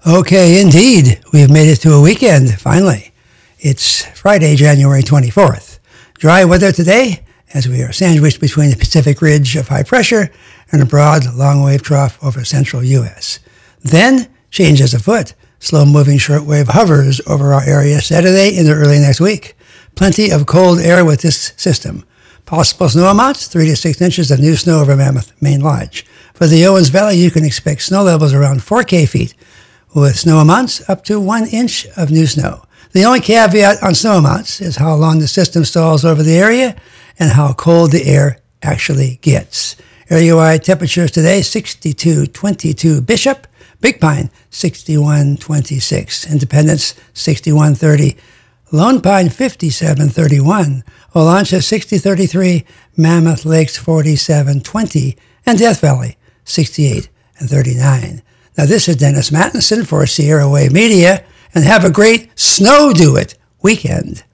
Okay, indeed. We've made it to a weekend, finally. It's Friday, January 24th. Dry weather today as we are sandwiched between the Pacific Ridge of high pressure and a broad long-wave trough over central U.S. Then, changes afoot. Slow-moving shortwave hovers over our area Saturday into early next week. Plenty of cold air with this system. Possible snow amounts, 3 to 6 inches of new snow over Mammoth Main Lodge. For the Owens Valley, you can expect snow levels around 4K feet, with snow amounts up to 1 inch of new snow. The only caveat on snow amounts is how long the system stalls over the area and how cold the air actually gets. Area-wide temperatures today, 62.22 Bishop, Big Pine, 61.26, Independence, 61.30, Lone Pine, 57.31, Olancha, 60.33, Mammoth Lakes, 47.20, and Death Valley, 68.39. Now, this is Dennis Mattinson for Sierra Wave Media, and have a great Snow Do It weekend.